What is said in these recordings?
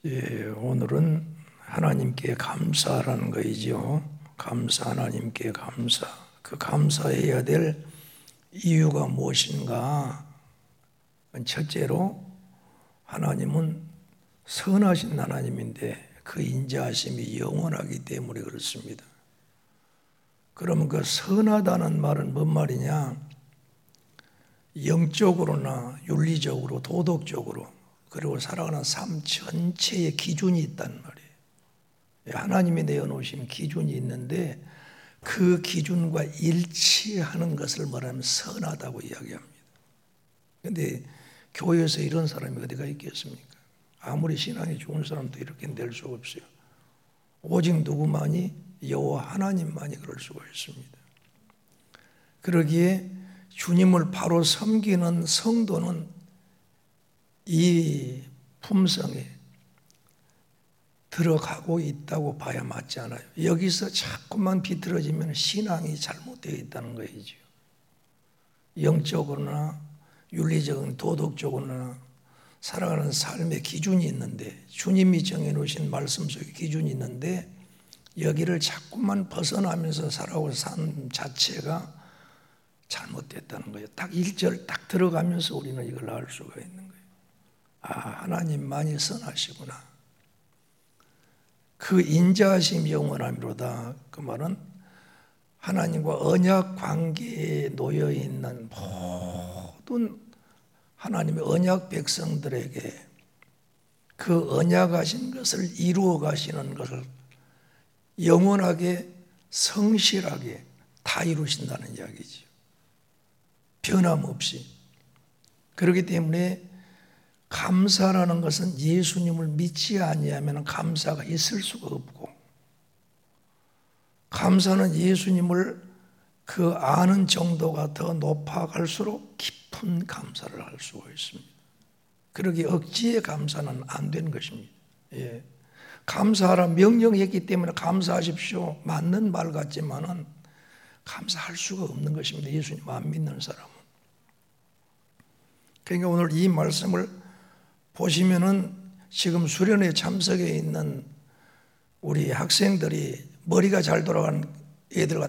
오늘은 하나님께 감사라는 거이죠. 감사, 하나님께 감사. 그 감사해야 될 이유가 무엇인가? 첫째로 하나님은 선하신 하나님인데 그 인자하심이 영원하기 때문에 그렇습니다. 그러면 그 선하다는 말은 뭔 말이냐? 영적으로나 윤리적으로, 도덕적으로, 그리고 살아가는 삶 전체의 기준이 있단 말이에요. 하나님이 내어놓으신 기준이 있는데 그 기준과 일치하는 것을 말하면 선하다고 이야기합니다. 그런데 교회에서 이런 사람이 어디가 있겠습니까? 아무리 신앙이 좋은 사람도 이렇게 될 수가 없어요. 오직 누구만이? 여호와 하나님만이 그럴 수가 있습니다. 그러기에 주님을 바로 섬기는 성도는 이 품성에 들어가고 있다고 봐야 맞지 않아요. 여기서 자꾸만 비틀어지면 신앙이 잘못되어 있다는 거이죠. 영적으로나 윤리적으로나 도덕적으로나 살아가는 삶의 기준이 있는데, 주님이 정해놓으신 말씀 속에 기준이 있는데 여기를 자꾸만 벗어나면서 살아온 삶 자체가 잘못됐다는 거예요. 딱 1절 딱 들어가면서 우리는 이걸 알 수가 있는 거예요. 아, 하나님만이 선하시구나. 그 인자하심 영원함이로다. 그 말은 하나님과 언약 관계에 놓여 있는 모든 하나님의 언약 백성들에게 그 언약하신 것을 이루어 가시는 것을 영원하게 성실하게 다 이루신다는 이야기죠. 변함없이. 그렇기 때문에 감사라는 것은 예수님을 믿지 아니하면 감사가 있을 수가 없고, 감사는 예수님을 그 아는 정도가 더 높아갈수록 깊은 감사를 할 수가 있습니다. 그러기에 억지의 감사는 안 되는 것입니다. 감사하라 명령했기 때문에 감사하십시오. 맞는 말 같지만은 감사할 수가 없는 것입니다. 예수님 안 믿는 사람은. 그러니까 오늘 이 말씀을 보시면은 지금 수련회 참석해 있는 우리 학생들이 머리가 잘 돌아가는 애들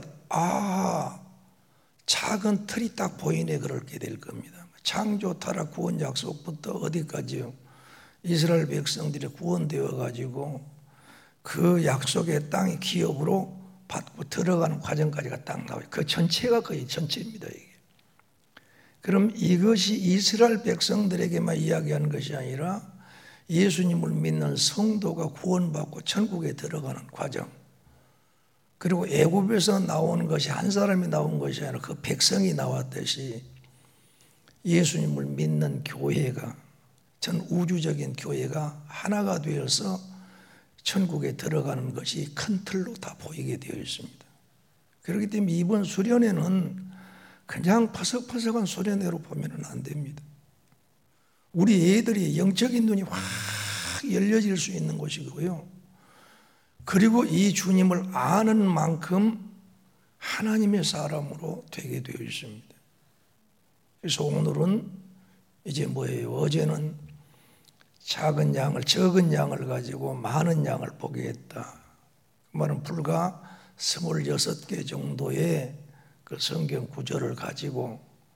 작은 틀이 딱 보이네 그렇게 될 겁니다. 창조, 타락, 구원 약속부터 어디까지요? 이스라엘 백성들이 구원되어 가지고 그 약속의 땅의 기업으로 받고 들어가는 과정까지가 딱 나와요. 그 전체가 거의 전체입니다. 이게. 그럼 이것이 이스라엘 백성들에게만 이야기하는 것이 아니라 예수님을 믿는 성도가 구원받고 천국에 들어가는 과정, 그리고 애굽에서 나오는 것이 한 사람이 나온 것이 아니라 그 백성이 나왔듯이 예수님을 믿는 교회가, 전 우주적인 교회가 하나가 되어서 천국에 들어가는 것이 큰 틀로 다 보이게 되어 있습니다. 그렇기 때문에 이번 수련회는 그냥 퍼석퍼석한 수련회로 보면 안 됩니다. 우리 애들이 영적인 눈이 확 열려질 수 있는 곳이고요. 그리고 이 주님을 아는 만큼 하나님의 사람으로 되게 되어 있습니다. 그래서 오늘은 이제 뭐예요? 어제는 적은 양을 가지고 많은 양을 보게 했다. 그 말은 불과 26개 정도의 그 성경 구절을 가지고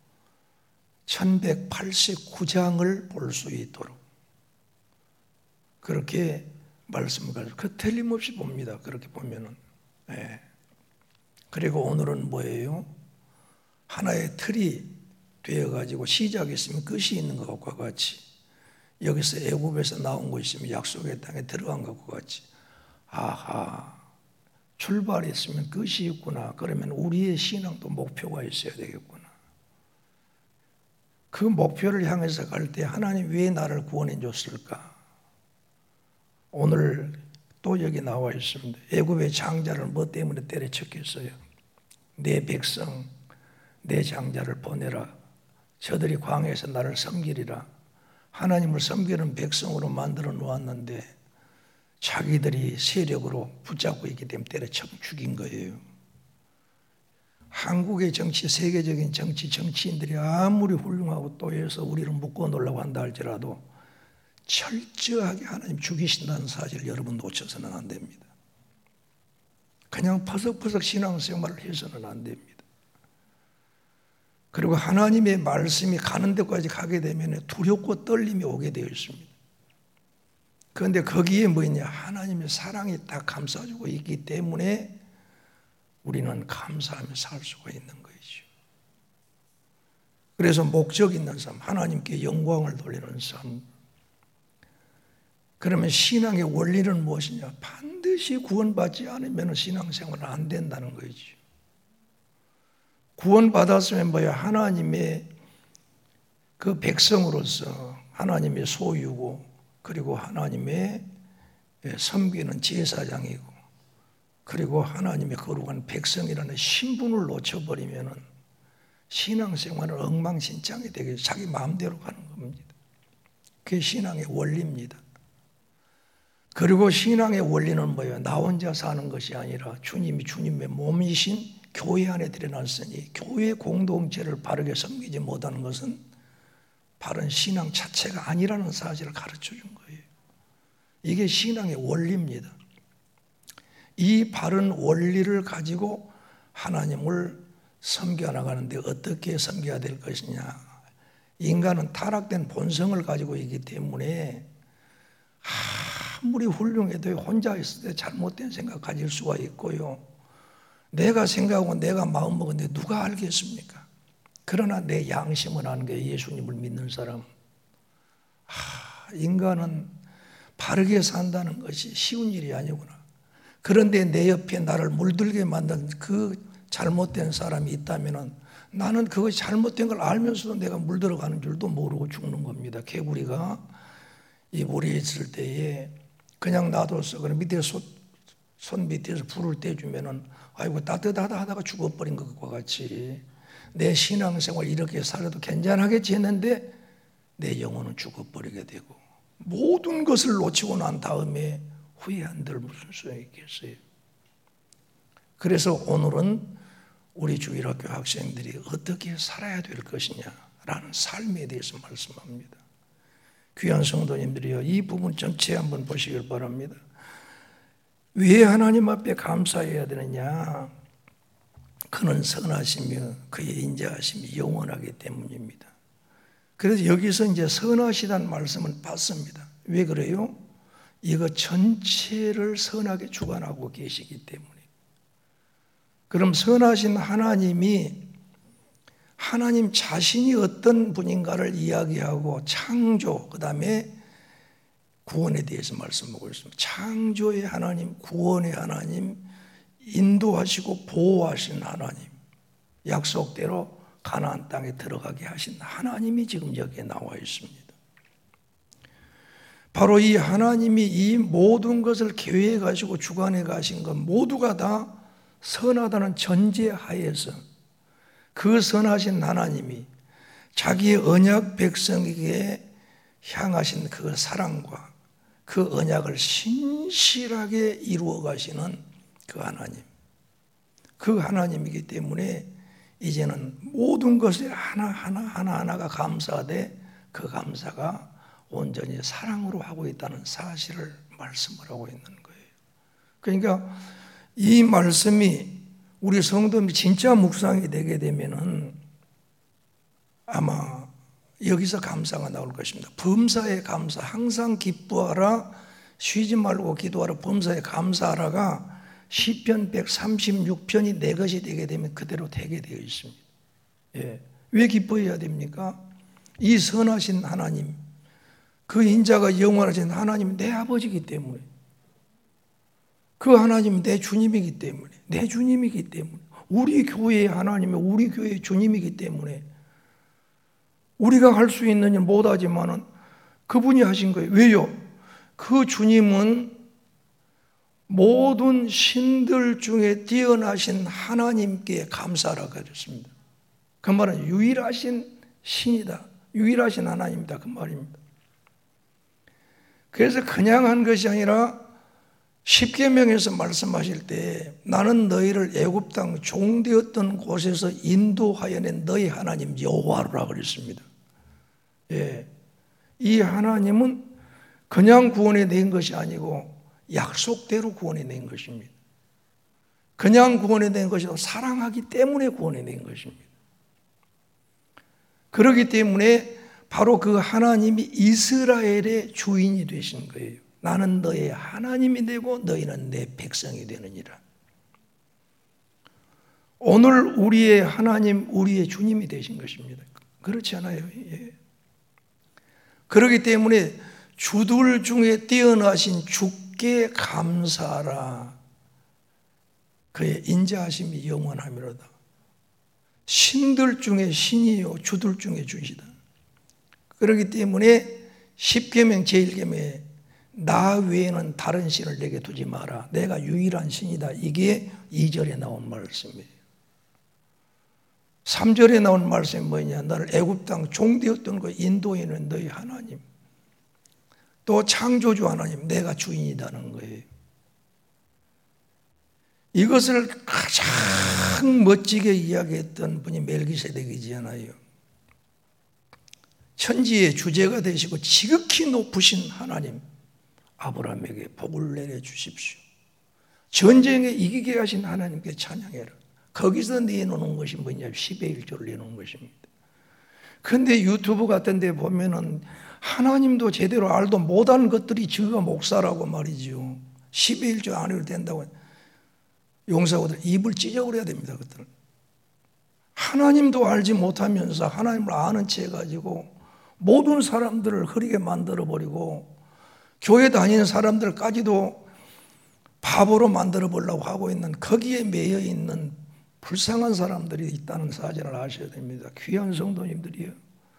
1189장을 볼 수 있도록 그렇게 말씀을 가지고 그 틀림없이 봅니다. 그렇게 보면은. 그리고 오늘은 뭐예요? 하나의 틀이 되어가지고 시작이 있으면 끝이 있는 것과 같이, 여기서 애굽에서 나온 것이 있으면 약속의 땅에 들어간 것과 같이, 출발이 있으면 끝이 있구나. 그러면 우리의 신앙도 목표가 있어야 되겠구나. 그 목표를 향해서 갈 때 하나님 왜 나를 구원해 줬을까? 오늘 또 여기 나와 있습니다. 애굽의 장자를 뭐 때문에 때려쳤겠어요? 내 백성, 내 장자를 보내라. 저들이 광야에서 나를 섬기리라. 하나님을 섬기는 백성으로 만들어 놓았는데 자기들이 세력으로 붙잡고 있기 때문에 때려쳐 죽인 거예요. 한국의 정치, 세계적인 정치인들이 아무리 훌륭하고 또 해서 우리를 묶어 놓으려고 한다 할지라도 철저하게 하나님 죽이신다는 사실을 여러분 놓쳐서는 안 됩니다. 그냥 퍼석퍼석 신앙생활을 해서는 안 됩니다. 그리고 하나님의 말씀이 가는 데까지 가게 되면 두렵고 떨림이 오게 되어 있습니다. 그런데 거기에 뭐냐? 하나님의 사랑이 딱 감싸주고 있기 때문에 우리는 감사하며 살 수가 있는 거죠. 그래서 목적 있는 삶, 하나님께 영광을 돌리는 삶. 그러면 신앙의 원리는 무엇이냐? 반드시 구원받지 않으면 신앙생활은 안 된다는 거죠. 구원받았으면 뭐야? 하나님의 그 백성으로서 하나님의 소유고, 그리고 하나님의 섬기는 제사장이고, 그리고 하나님의 거룩한 백성이라는 신분을 놓쳐버리면 신앙생활은 엉망진창이 되게 자기 마음대로 가는 겁니다. 그게 신앙의 원리입니다. 그리고 신앙의 원리는 뭐예요? 나 혼자 사는 것이 아니라 주님이 주님의 몸이신 교회 안에 들여놨으니 교회 공동체를 바르게 섬기지 못하는 것은 바른 신앙 자체가 아니라는 사실을 가르쳐 준 거예요. 이게 신앙의 원리입니다. 이 바른 원리를 가지고 하나님을 섬겨 나가는데 어떻게 섬겨야 될 것이냐? 인간은 타락된 본성을 가지고 있기 때문에 아무리 훌륭해도 혼자 있을 때 잘못된 생각 가질 수가 있고요. 내가 생각하고 내가 마음먹었는데 누가 알겠습니까? 그러나 내 양심은 아는 게 예수님을 믿는 사람. 인간은 바르게 산다는 것이 쉬운 일이 아니구나. 그런데 내 옆에 나를 물들게 만든 그 잘못된 사람이 있다면 나는 그것이 잘못된 걸 알면서도 내가 물들어가는 줄도 모르고 죽는 겁니다. 개구리가 이 물에 있을 때에 그냥 놔둬서 그럼 밑에서 손 밑에서 불을 떼주면은 아이고 따뜻하다 하다가 죽어버린 것과 같이 내 신앙생활 이렇게 살아도 괜찮하겠지 했는데 내 영혼은 죽어버리게 되고 모든 것을 놓치고 난 다음에 후회한들 무슨 소용이 있겠어요. 그래서 오늘은 우리 주일학교 학생들이 어떻게 살아야 될 것이냐라는 삶에 대해서 말씀합니다. 귀한 성도님들이요, 이 부분 전체 한번 보시길 바랍니다. 왜 하나님 앞에 감사해야 되느냐? 그는 선하시며 그의 인자하심이 영원하기 때문입니다. 그래서 여기서 이제 선하시다는 말씀을 받습니다. 왜 그래요? 이거 전체를 선하게 주관하고 계시기 때문에. 그럼 선하신 하나님이 하나님 자신이 어떤 분인가를 이야기하고 창조, 그 다음에 구원에 대해서 말씀하고 있습니다. 창조의 하나님, 구원의 하나님, 인도하시고 보호하신 하나님, 약속대로 가나안 땅에 들어가게 하신 하나님이 지금 여기에 나와 있습니다. 바로 이 하나님이 이 모든 것을 계획해 가시고 주관해 가신 것 모두가 다 선하다는 전제하에서 그 선하신 하나님이 자기의 언약 백성에게 향하신 그 사랑과 그 언약을 신실하게 이루어 가시는 그 하나님, 그 하나님이기 때문에 이제는 모든 것이 하나하나가 감사하되 그 감사가 온전히 사랑으로 하고 있다는 사실을 말씀을 하고 있는 거예요. 그러니까 이 말씀이 우리 성도들이 진짜 묵상이 되게 되면은 아마 여기서 감사가 나올 것입니다. 범사에 감사, 항상 기뻐하라, 쉬지 말고 기도하라, 범사에 감사하라가 시편 136편이 내 것이 되게 되면 그대로 되게 되어 있습니다. 예. 왜 기뻐해야 됩니까? 이 선하신 하나님, 그 인자가 영원하신 하나님은 내 아버지이기 때문에, 그 하나님은 내 주님이기 때문에, 내 주님이기 때문에, 우리 교회의 하나님은 우리 교회의 주님이기 때문에 우리가 할 수 있는 일 못하지만은 그분이 하신 거예요. 왜요? 그 주님은 모든 신들 중에 뛰어나신 하나님께 감사하라고 그랬습니다. 그 말은 유일하신 신이다, 유일하신 하나님이다, 그 말입니다. 그래서 그냥 한 것이 아니라 십계명에서 말씀하실 때 나는 너희를 애굽 땅 종되었던 곳에서 인도하여 낸 너희 하나님 여호와라 그랬습니다. 예, 이 하나님은 그냥 구원해낸 것이 아니고 약속대로 구원해낸 것입니다. 그냥 구원해낸 것이 아니라 사랑하기 때문에 구원해낸 것입니다. 그렇기 때문에 바로 그 하나님이 이스라엘의 주인이 되신 거예요. 나는 너의 하나님이 되고 너희는 내 백성이 되느니라. 오늘 우리의 하나님, 우리의 주님이 되신 것입니다. 그렇지 않아요? 예. 그렇기 때문에 주들 중에 뛰어나신 주께 감사하라. 그의 인자하심이 영원하미로다. 신들 중에 신이요 주들 중에 주시다. 그렇기 때문에 십계명 제1계명에 나 외에는 다른 신을 내게 두지 마라. 내가 유일한 신이다. 이게 2절에 나온 말씀이에요. 3절에 나온 말씀이 뭐냐? 너를 애굽 땅 종되었던 그 인도에는 너희 하나님, 또 창조주 하나님, 내가 주인이라는 거예요. 이것을 가장 멋지게 이야기했던 분이 멜기세덱이잖아요. 천지의 주제가 되시고 지극히 높으신 하나님, 아브라함에게 복을 내려주십시오. 전쟁에 이기게 하신 하나님께 찬양해라. 거기서 내놓는 것이 뭐냐? 10의 1조를 내놓은 것입니다. 그런데 유튜브 같은 데 보면은 하나님도 제대로 알도 못하는 것들이 저가 목사라고 말이죠. 10의 1조 안 해도 된다고 용사고들 입을 찢어버려야 됩니다. 그들은 하나님도 알지 못하면서 하나님을 아는 채 해가지고 모든 사람들을 흐리게 만들어버리고 교회 다니는 사람들까지도 바보로 만들어보려고 하고 있는, 거기에 매여 있는 불쌍한 사람들이 있다는 사실을 아셔야 됩니다. 귀한 성도님들이요,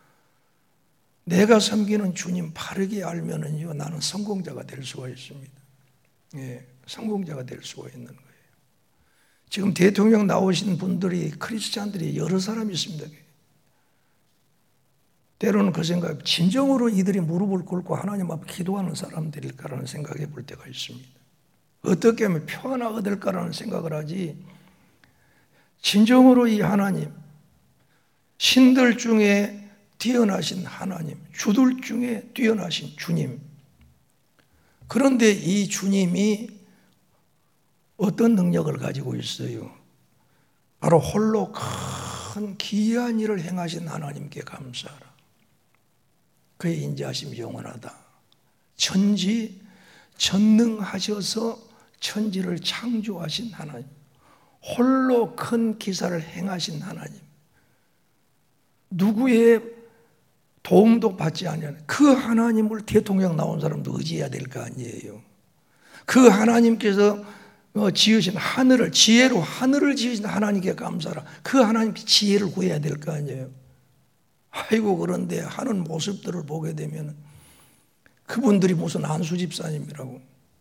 내가 섬기는 주님 바르게 알면은요, 나는 성공자가 될 수가 있습니다. 예, 성공자가 될 수가 있는 거예요. 지금 대통령 나오신 분들이 크리스찬들이 여러 사람이 있습니다. 때로는 그 생각, 진정으로 이들이 무릎을 꿇고 하나님 앞에 기도하는 사람들일까라는 생각해 볼 때가 있습니다. 어떻게 하면 표 하나 얻을까라는 생각을 하지, 진정으로 이 하나님, 신들 중에 뛰어나신 하나님, 주들 중에 뛰어나신 주님, 그런데 이 주님이 어떤 능력을 가지고 있어요? 바로 홀로 큰 기이한 일을 행하신 하나님께 감사하라. 그의 인자하심이 영원하다. 전능하셔서 천지를 창조하신 하나님, 홀로 큰 기사를 행하신 하나님, 누구의 도움도 받지 않는 그 하나님을 대통령 나온 사람도 의지해야 될 거 아니에요. 그 하나님께서 지으신 하늘을, 지혜로 하늘을 지으신 하나님께 감사하라. 그 하나님께 지혜를 구해야 될 거 아니에요. 아이고, 그런데 하는 모습들을 보게 되면 그분들이 무슨 안수 집사님이라고,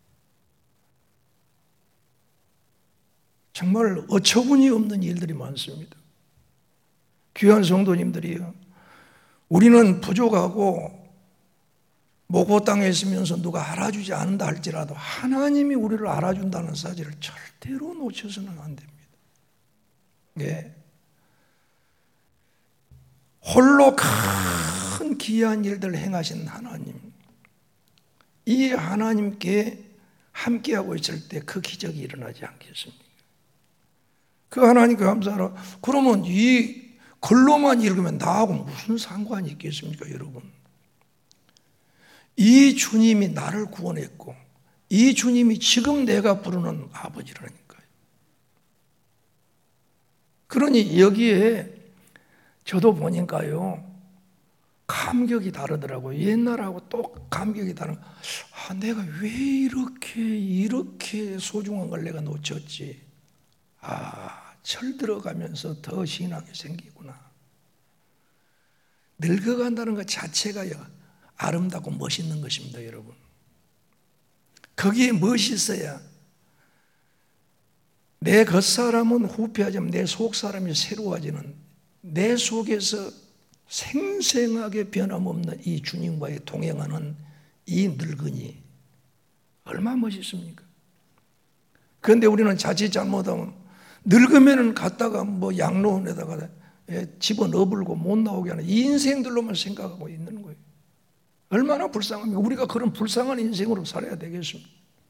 정말 어처구니 없는 일들이 많습니다. 귀한 성도님들이요, 우리는 부족하고 목고 땅에 있으면서 누가 알아주지 않는다 할지라도 하나님이 우리를 알아준다는 사실을 절대로 놓쳐서는 안 됩니다. 예. 홀로 큰 기이한 일들을 행하신 하나님, 이 하나님께 함께하고 있을 때 그 기적이 일어나지 않겠습니까? 그 하나님께 감사하라. 그러면 이 글로만 읽으면 나하고 무슨 상관이 있겠습니까, 여러분? 이 주님이 나를 구원했고 이 주님이 지금 내가 부르는 아버지라니까요. 그러니 여기에 저도 보니까요, 감격이 다르더라고요. 옛날하고 또 감격이 다른. 내가 왜 이렇게 소중한 걸 내가 놓쳤지? 철 들어가면서 더 신앙이 생기구나. 늙어간다는 것 자체가요, 아름답고 멋있는 것입니다, 여러분. 거기에 멋이 있어야 내 겉사람은 후패하지만 내 속사람이 새로워지는, 내 속에서 생생하게 변함없는 이 주님과의 동행하는 이 늙은이, 얼마나 멋있습니까? 그런데 우리는 자칫 잘못하면 늙으면은 갔다가 뭐 양로원에다가 집어넣어불고 못 나오게 하는 이 인생들로만 생각하고 있는 거예요. 얼마나 불쌍합니까? 우리가 그런 불쌍한 인생으로 살아야 되겠습니까?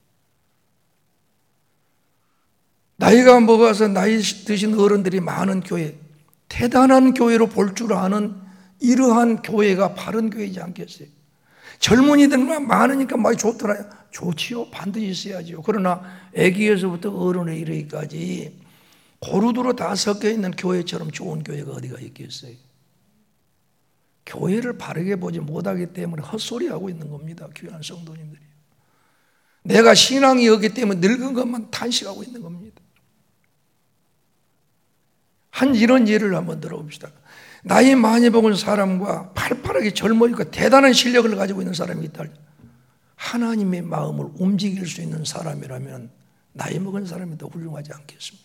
나이가 먹어서 나이 드신 어른들이 많은 교회, 대단한 교회로 볼 줄 아는 이러한 교회가 바른 교회이지 않겠어요? 젊은이들만 많으니까 많이 좋더라요. 좋지요. 반드시 있어야죠. 그러나 아기에서부터 어른에 이르기까지 고루두루 다 섞여 있는 교회처럼 좋은 교회가 어디가 있겠어요? 교회를 바르게 보지 못하기 때문에 헛소리하고 있는 겁니다. 귀한 성도님들이. 내가 신앙이 없기 때문에 늙은 것만 탄식하고 있는 겁니다. 이런 예를 한번 들어봅시다. 나이 많이 먹은 사람과 팔팔하게 젊어 있고 대단한 실력을 가지고 있는 사람이 있다. 하나님의 마음을 움직일 수 있는 사람이라면 나이 먹은 사람이 더 훌륭하지 않겠습니까?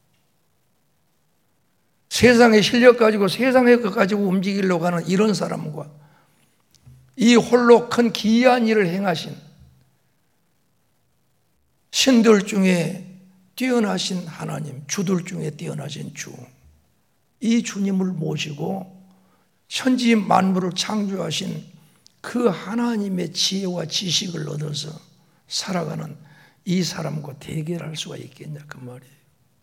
세상의 실력 가지고 세상의 것 가지고 움직이려고 하는 이런 사람과 이 홀로 큰 기이한 일을 행하신 신들 중에 뛰어나신 하나님, 주들 중에 뛰어나신 주, 이 주님을 모시고 천지 만물을 창조하신 그 하나님의 지혜와 지식을 얻어서 살아가는 이 사람과 대결할 수가 있겠냐 그 말이에요.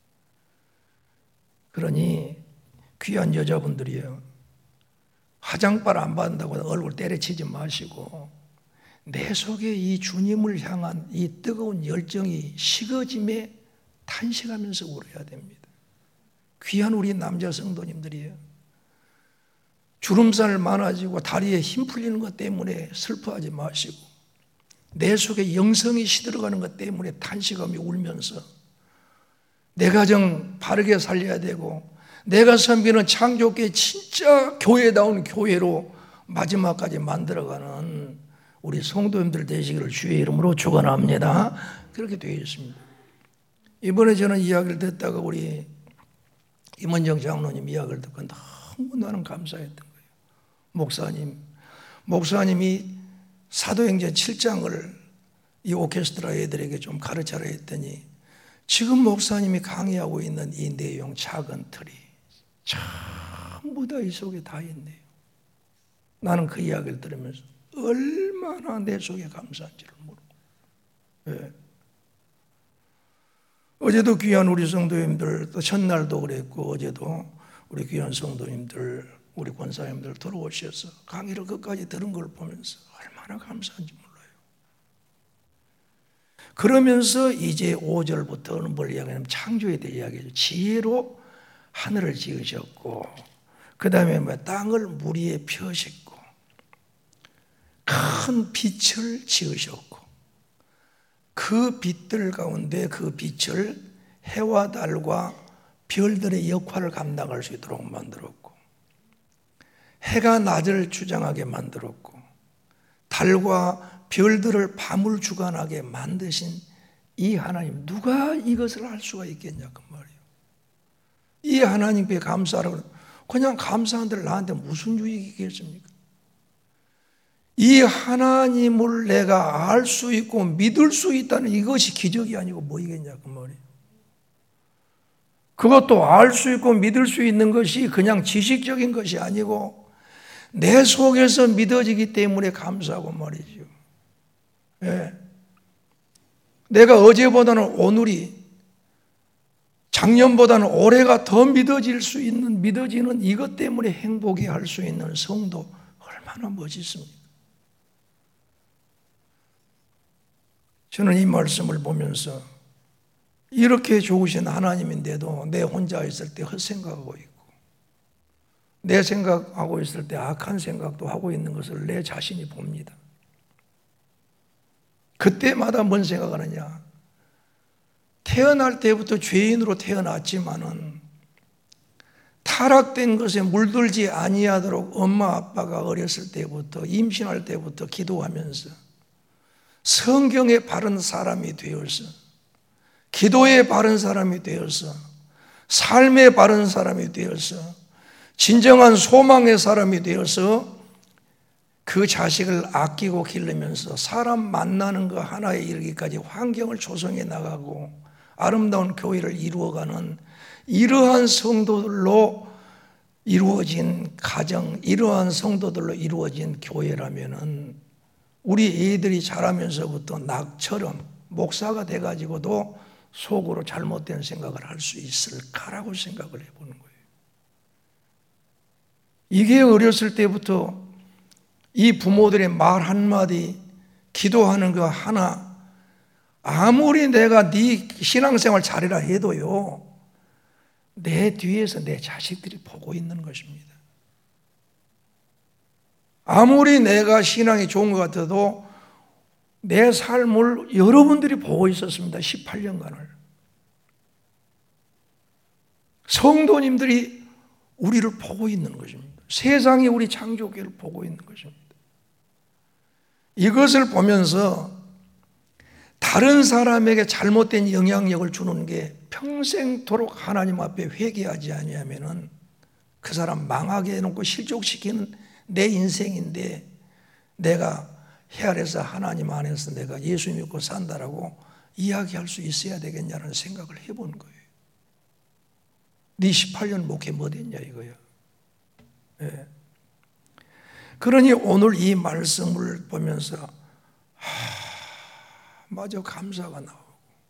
그러니 귀한 여자분들이요, 화장발 안 받는다고 얼굴 때려치지 마시고 내 속에 이 주님을 향한 이 뜨거운 열정이 식어짐에 탄식하면서 울어야 됩니다. 귀한 우리 남자 성도님들이에요, 주름살 많아지고 다리에 힘 풀리는 것 때문에 슬퍼하지 마시고 내 속에 영성이 시들어가는 것 때문에 탄식하며 울면서 내 가정 바르게 살려야 되고 내가 섬기는 창조계 진짜 교회다운 교회로 마지막까지 만들어가는 우리 성도님들 되시기를 주의 이름으로 축원합니다. 그렇게 되어 있습니다. 이번에 저는 이야기를 듣다가 우리 임원정 장로님 이야기를 듣고 너무 나는 감사했던 거예요. 목사님이 사도행전 7장을 이 오케스트라 애들에게 좀 가르쳐라 했더니 지금 목사님이 강의하고 있는 이 내용 작은 틀이 전부 다 이 속에 다 있네요. 나는 그 이야기를 들으면서 얼마나 내 속에 감사한지를 모르고. 네. 어제도 귀한 우리 성도님들, 또 첫날도 그랬고 어제도 우리 귀한 성도님들, 우리 권사님들 들어오셔서 강의를 끝까지 들은 걸 보면서 얼마나 감사한지 몰라요. 그러면서 이제 5절부터는 뭘 이야기하냐면 창조에 대해 이야기해요. 지혜로 하늘을 지으셨고 그 다음에 땅을 물 위에 펴셨고 큰 빛을 지으셨고 그 빛들 가운데 그 빛을 해와 달과 별들의 역할을 감당할 수 있도록 만들었고 해가 낮을 주장하게 만들었고 달과 별들을 밤을 주관하게 만드신 이 하나님, 누가 이것을 할 수가 있겠냐 그 말이에요. 이 하나님께 감사하라고 그냥 감사한들 나한테 무슨 유익이 있겠습니까? 이 하나님을 내가 알 수 있고 믿을 수 있다는 이것이 기적이 아니고 뭐이겠냐 그 말이에요. 그것도 알 수 있고 믿을 수 있는 것이 그냥 지식적인 것이 아니고 내 속에서 믿어지기 때문에 감사하고 말이죠. 예. 내가 어제보다는 오늘이, 작년보다는 올해가 더 믿어지는 이것 때문에 행복해 할 수 있는 성도 얼마나 멋있습니까? 저는 이 말씀을 보면서 이렇게 좋으신 하나님인데도 내 혼자 있을 때 헛생각하고 있고 내 생각하고 있을 때 악한 생각도 하고 있는 것을 내 자신이 봅니다. 그때마다 뭔 생각하느냐? 태어날 때부터 죄인으로 태어났지만은 타락된 것에 물들지 아니하도록 엄마 아빠가 어렸을 때부터 임신할 때부터 기도하면서 성경에 바른 사람이 되어서 기도에 바른 사람이 되어서 삶에 바른 사람이 되어서 진정한 소망의 사람이 되어서 그 자식을 아끼고 기르면서 사람 만나는 거 하나에 이르기까지 환경을 조성해 나가고 아름다운 교회를 이루어가는 이러한 성도들로 이루어진 가정, 이러한 성도들로 이루어진 교회라면은 우리 애들이 자라면서부터 낙처럼 목사가 돼가지고도 속으로 잘못된 생각을 할 수 있을까라고 생각을 해보는 거예요. 이게 어렸을 때부터 이 부모들의 말 한마디, 기도하는 거 하나, 아무리 내가 네 신앙생활 잘해라 해도요, 내 뒤에서 내 자식들이 보고 있는 것입니다. 아무리 내가 신앙이 좋은 것 같아도 내 삶을 여러분들이 보고 있었습니다. 18년간을. 성도님들이 우리를 보고 있는 것입니다. 세상이 우리 창조교를 보고 있는 것입니다. 이것을 보면서 다른 사람에게 잘못된 영향력을 주는 게 평생토록 하나님 앞에 회개하지 아니하면은 그 사람 망하게 해놓고 실족시키는 내 인생인데 내가 헤아려서 하나님 안에서 내가 예수 믿고 산다라고 이야기할 수 있어야 되겠냐는 생각을 해본 거예요. 네 18년 목회 뭐 됐냐 이거야. 예. 그러니 오늘 이 말씀을 보면서 마저 감사가 나오고,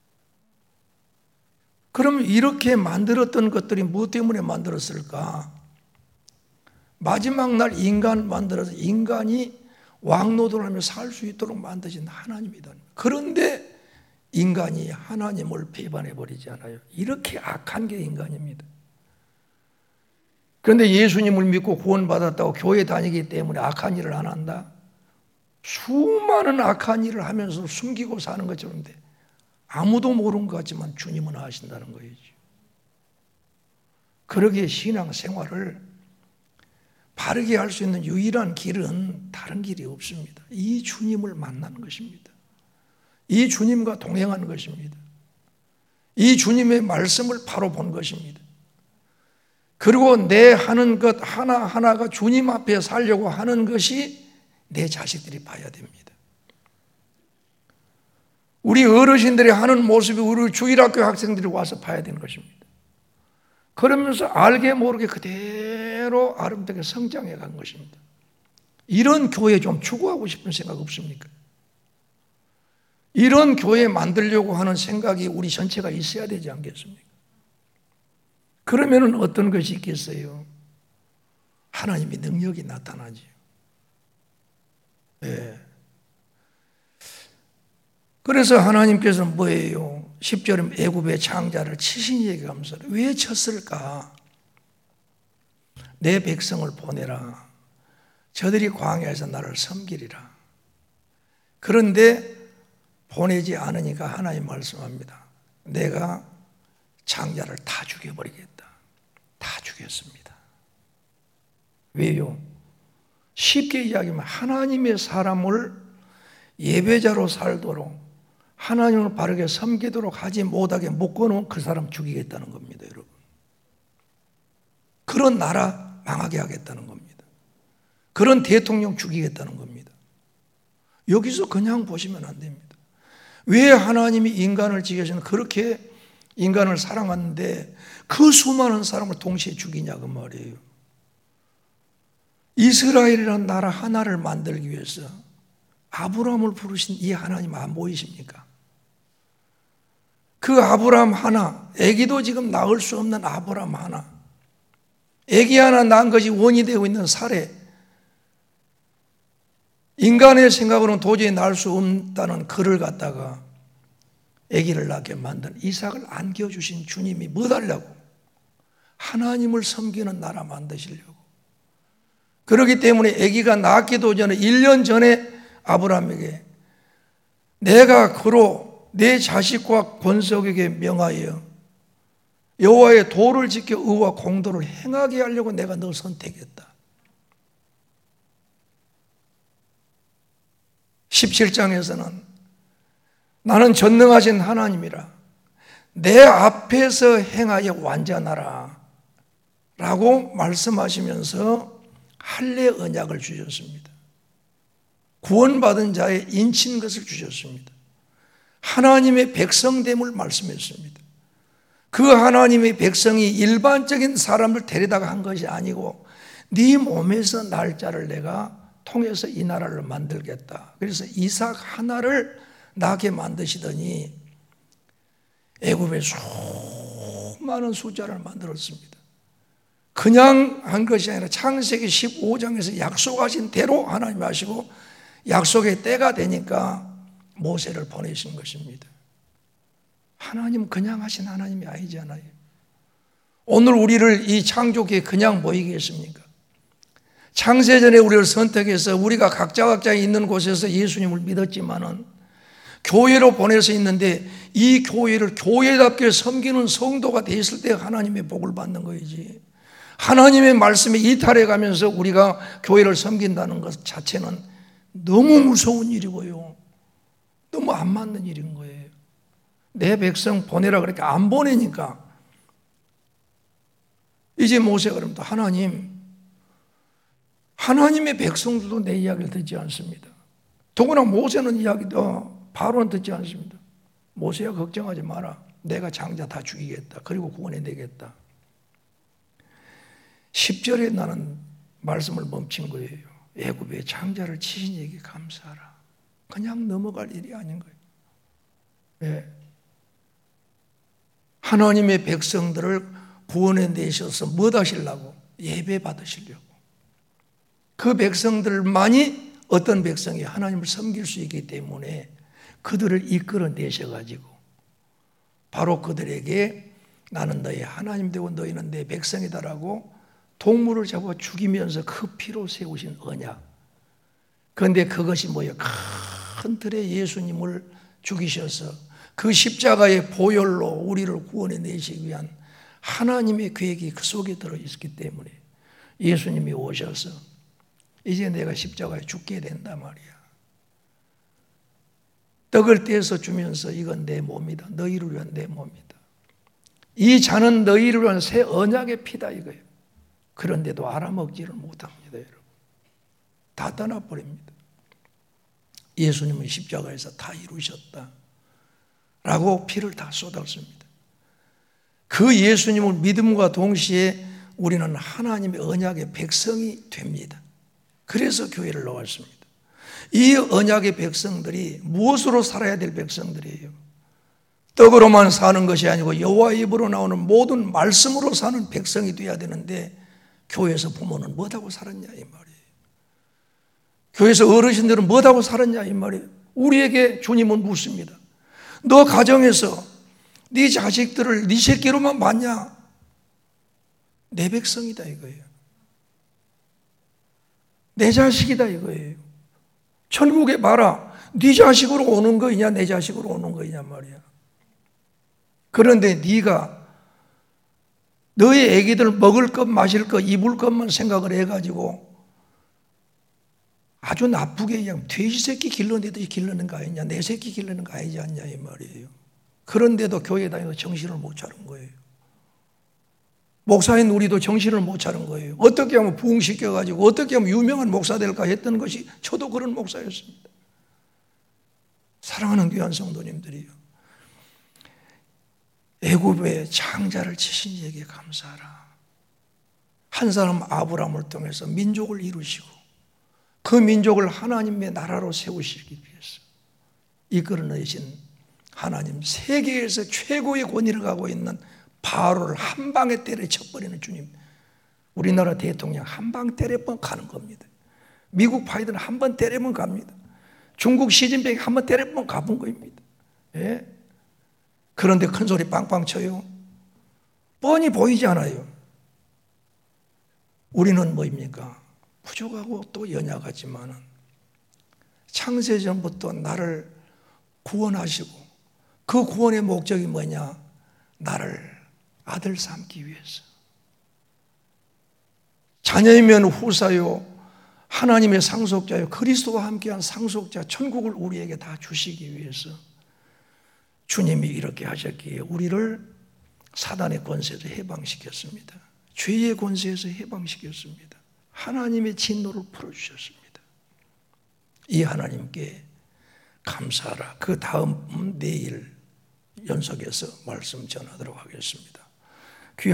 그럼 이렇게 만들었던 것들이 무엇 때문에 만들었을까? 마지막 날 인간 만들어서 인간이 왕노릇하며 살 수 있도록 만드신 하나님이다. 그런데 인간이 하나님을 배반해버리지 않아요. 이렇게 악한 게 인간입니다. 그런데 예수님을 믿고 구원받았다고 교회 다니기 때문에 악한 일을 안 한다? 수많은 악한 일을 하면서 숨기고 사는 것처럼 돼. 아무도 모르는 것 같지만 주님은 아신다는 거예요. 그러기에 신앙생활을 바르게 할 수 있는 유일한 길은 다른 길이 없습니다. 이 주님을 만나는 것입니다. 이 주님과 동행하는 것입니다. 이 주님의 말씀을 바로 본 것입니다. 그리고 내 하는 것 하나하나가 주님 앞에 살려고 하는 것이 내 자식들이 봐야 됩니다. 우리 어르신들이 하는 모습이 우리 주일학교 학생들이 와서 봐야 되는 것입니다. 그러면서 알게 모르게 그대로 아름답게 성장해 간 것입니다. 이런 교회 좀 추구하고 싶은 생각 없습니까? 이런 교회 만들려고 하는 생각이 우리 전체가 있어야 되지 않겠습니까? 그러면 어떤 것이 있겠어요? 하나님의 능력이 나타나지요. 네. 그래서 하나님께서는 뭐예요? 10절에 애굽의 창자를 치신 얘기 감사를 왜 쳤을까? 내 백성을 보내라. 저들이 광야에서 나를 섬기리라. 그런데 보내지 않으니까 하나님 말씀합니다. 내가 창자를 다 죽여버리겠다. 다 죽였습니다. 왜요? 쉽게 이야기하면 하나님의 사람을 예배자로 살도록 하나님을 바르게 섬기도록 하지 못하게 묶어놓은 그 사람 죽이겠다는 겁니다, 여러분. 그런 나라 망하게 하겠다는 겁니다. 그런 대통령 죽이겠다는 겁니다. 여기서 그냥 보시면 안 됩니다. 왜 하나님이 인간을 지으셔서 그렇게 인간을 사랑하는데 그 수많은 사람을 동시에 죽이냐 그 말이에요. 이스라엘이라는 나라 하나를 만들기 위해서 아브라함을 부르신 이 하나님 안 보이십니까? 그 아브라함 하나, 아기도 지금 낳을 수 없는 아브라함 하나, 아기 하나 낳은 것이 원이 되고 있는 사례, 인간의 생각으로는 도저히 낳을 수 없다는 그를 갖다가 아기를 낳게 만든 이삭을 안겨주신 주님이 뭐 달라고? 하나님을 섬기는 나라 만드시려고. 그렇기 때문에 아기가 낳기도 전에 1년 전에 아브라함에게 내가 그로 내 자식과 권속에게 명하여 여호와의 도를 지켜 의와 공도를 행하게 하려고 내가 너 선택했다. 17장에서는 나는 전능하신 하나님이라 내 앞에서 행하여 완전하라 라고 말씀하시면서 할례 언약을 주셨습니다. 구원받은 자의 인친 것을 주셨습니다. 하나님의 백성됨을 말씀했습니다. 그 하나님의 백성이 일반적인 사람을 데려다가 한 것이 아니고 네 몸에서 날짜를 내가 통해서 이 나라를 만들겠다. 그래서 이삭 하나를 낳게 만드시더니 애굽에 수많은 숫자를 만들었습니다. 그냥 한 것이 아니라 창세기 15장에서 약속하신 대로 하나님 하시고 약속의 때가 되니까 모세를 보내신 것입니다. 하나님 그냥 하신 하나님이 아니잖아요. 오늘 우리를 이 창조기에 그냥 모이겠습니까? 창세전에 우리를 선택해서 우리가 각자 있는 곳에서 예수님을 믿었지만은 교회로 보내서 있는데 이 교회를 교회답게 섬기는 성도가 되었을 때 하나님의 복을 받는 거이지, 하나님의 말씀에 이탈해 가면서 우리가 교회를 섬긴다는 것 자체는 너무 무서운 일이고요, 너무 안 맞는 일인 거예요. 내 백성 보내라 그렇게 안 보내니까 이제 모세가 그럽니다. 하나님의 백성들도 내 이야기를 듣지 않습니다. 더구나 모세는 이야기도 바로는 듣지 않습니다. 모세야 걱정하지 마라. 내가 장자 다 죽이겠다. 그리고 구원해내겠다. 10절에 나는 말씀을 멈춘 거예요. 애굽의 장자를 치신 이에게 감사하라. 그냥 넘어갈 일이 아닌 거예요. 예. 하나님의 백성들을 구원해내셔서 뭐 하시려고? 예배 받으시려고. 그 백성들만이 어떤 백성이 하나님을 섬길 수 있기 때문에 그들을 이끌어내셔가지고 바로 그들에게 나는 너희 하나님 되고 너희는 내 백성이다라고 동물을 잡아 죽이면서 그 피로 세우신 언약. 그런데 그것이 뭐예요? 큰 틀에 예수님을 죽이셔서 그 십자가의 보혈로 우리를 구원해내시기 위한 하나님의 계획이 그 속에 들어있기 때문에 예수님이 오셔서 이제 내가 십자가에 죽게 된단 말이야. 떡을 떼서 주면서 이건 내 몸이다. 너희를 위한 내 몸이다. 이 잔은 너희를 위한 새 언약의 피다 이거예요. 그런데도 알아먹지를 못합니다, 여러분. 다 떠나버립니다. 예수님은 십자가에서 다 이루셨다 라고 피를 다 쏟았습니다. 그 예수님을 믿음과 동시에 우리는 하나님의 언약의 백성이 됩니다. 그래서 교회를 나왔습니다. 이 언약의 백성들이 무엇으로 살아야 될 백성들이에요? 떡으로만 사는 것이 아니고 여호와 입으로 나오는 모든 말씀으로 사는 백성이 되어야 되는데 교회에서 부모는 뭐하고 살았냐 이 말이에요. 교회에서 어르신들은 뭐하고 살았냐 이 말이에요. 우리에게 주님은 묻습니다. 너 가정에서 네 자식들을 네 새끼로만 봤냐? 내 백성이다 이거예요. 내 자식이다 이거예요. 천국에 봐라. 네 자식으로 오는 거이냐 내 자식으로 오는 거이냐 말이야. 그런데 네가 너의 애기들 먹을 것 마실 것 입을 것만 생각을 해가지고 아주 나쁘게 그냥 돼지 새끼 길러내듯이 길러는 거 아니냐, 내 새끼 길러는 거 아니지 않냐 이 말이에요. 그런데도 교회 다니면서 정신을 못 차린 거예요. 목사인 우리도 정신을 못 차린 거예요. 어떻게 하면 부흥시켜가지고 어떻게 하면 유명한 목사 될까 했던 것이 저도 그런 목사였습니다. 사랑하는 귀한 성도님들이요, 애굽의 장자를 치신 이에게 감사하라. 한 사람 아브라함을 통해서 민족을 이루시고 그 민족을 하나님의 나라로 세우시기 위해서 이끌어내신 하나님, 세계에서 최고의 권위를 갖고 있는 바로를 한 방에 때려쳐버리는 주님. 우리나라 대통령 한 방 때려면 가는 겁니다. 미국 바이든 한 번 때리면 갑니다. 중국 시진핑 한 번 때려면 가본 겁니다. 예? 그런데 큰 소리 빵빵 쳐요. 뻔히 보이지 않아요. 우리는 뭐입니까? 부족하고 또 연약하지만은 창세전부터 나를 구원하시고 그 구원의 목적이 뭐냐? 나를 아들 삼기 위해서. 자녀이면 후사요, 하나님의 상속자요, 그리스도와 함께한 상속자 천국을 우리에게 다 주시기 위해서 주님이 이렇게 하셨기에 우리를 사단의 권세에서 해방시켰습니다. 죄의 권세에서 해방시켰습니다. 하나님의 진노를 풀어주셨습니다. 이 하나님께 감사하라. 그 다음 내일 연속해서 말씀 전하도록 하겠습니다.